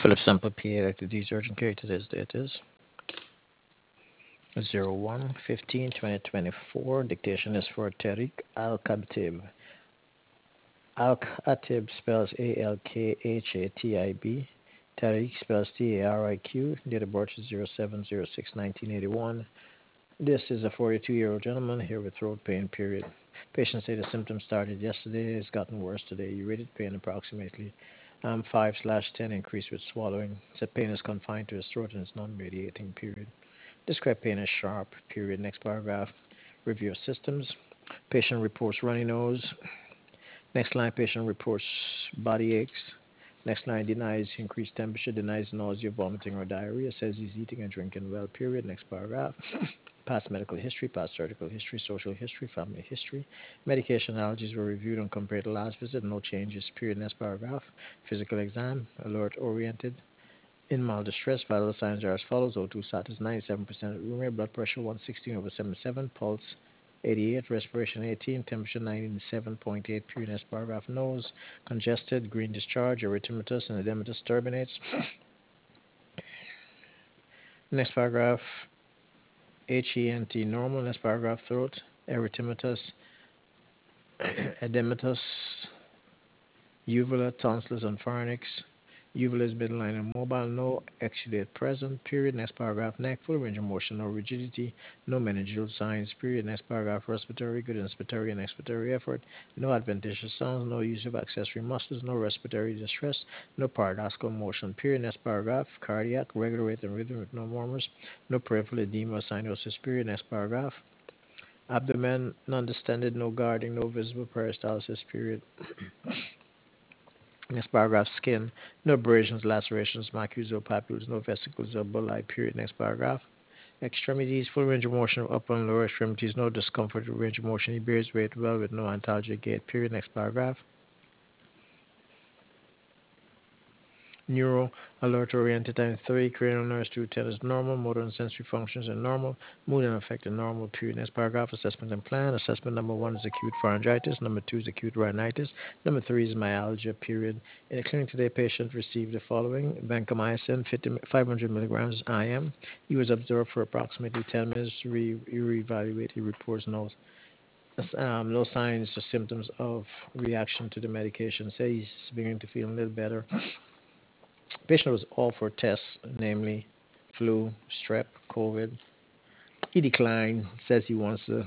Philip Sample PA Electric urgent care. Today's date is 01/15/2024. Dictation is for Tariq Al-Khatib. Al-Khatib spells Alkhatib. Tariq spells Tariq. Date of birth is 07/06/1981. This is a 42-year-old gentleman here with throat pain, period. Patient say the symptoms started yesterday. It's gotten worse today. You rated pain approximately 5/10, increased with swallowing. Said pain is confined to his throat and is non-radiating, period. Describe pain as sharp, period. Next paragraph. Review of systems. Patient reports runny nose. Next line, patient reports body aches. Next line, denies increased temperature, denies nausea, vomiting, or diarrhea, says he's eating and drinking well, period. Next paragraph. Past medical history, past surgical history, social history, family history. Medication allergies were reviewed and compared to last visit. No changes, period. Next paragraph. Physical exam, alert oriented. In mild distress, vital signs are as follows. O2 status 97% at room air, blood pressure 116/77, pulse 88, respiration 18, temperature 97.8, period. Next paragraph. Nose congested, green discharge, erythematous and edematous turbinates. Next paragraph. HENT normal. Next paragraph. Throat erythematous, edematous, uvula, tonsils, and pharynx. Uvula is midline and mobile. No exudate present. Period. Next paragraph. Neck full range of motion. No rigidity. No meningeal signs. Period. Next paragraph. Respiratory. Good inspiratory and expiratory effort. No adventitious sounds. No use of accessory muscles. No respiratory distress. No paradoxical motion. Period. Next paragraph. Cardiac. Regular rate and rhythm with no murmurs. No peripheral edema or cyanosis. Period. Next paragraph. Abdomen non-distended. No guarding. No visible peristalsis. Period. Next paragraph, skin, no abrasions, lacerations, macules or papules, no vesicles or bulli, period. Next paragraph. Extremities, full range of motion of upper and lower extremities, no discomfort, range of motion. He bears weight well with no antalgia gait, period. Next paragraph. Neuro, alert oriented time 3, cranial nerves 210 is normal, motor and sensory functions are normal, mood and affect are normal, period. Next paragraph, assessment and plan. Assessment number 1 is acute pharyngitis, number 2 is acute rhinitis, number 3 is myalgia, period. In the clinic today, patient received the following: vancomycin, 500 milligrams IM. He was observed for approximately 10 minutes, re-evaluate. He reports no signs or symptoms of reaction to the medication. Say he's beginning to feel a little better. Patient was all for tests, namely flu, strep, COVID. He declined, says he wants to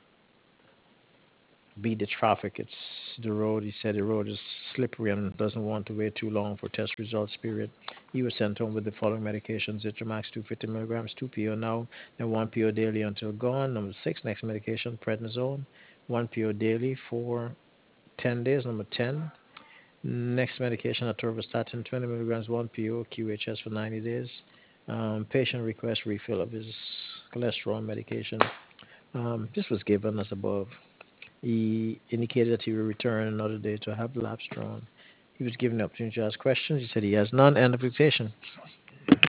beat the traffic. It's the road. He said the road is slippery and doesn't want to wait too long for test results, period. He was sent home with the following medications: Zitramax 250 milligrams, 2 PO now, and 1 PO daily until gone. Number 6, next medication, prednisone, 1 PO daily for 10 days. Number 10, next medication, atorvastatin, 20 milligrams, 1 PO, QHS for 90 days. Patient requests refill of his cholesterol medication. This was given as above. He indicated that he will return another day to have labs drawn. He was given the opportunity to ask questions. He said he has none. End of dictation.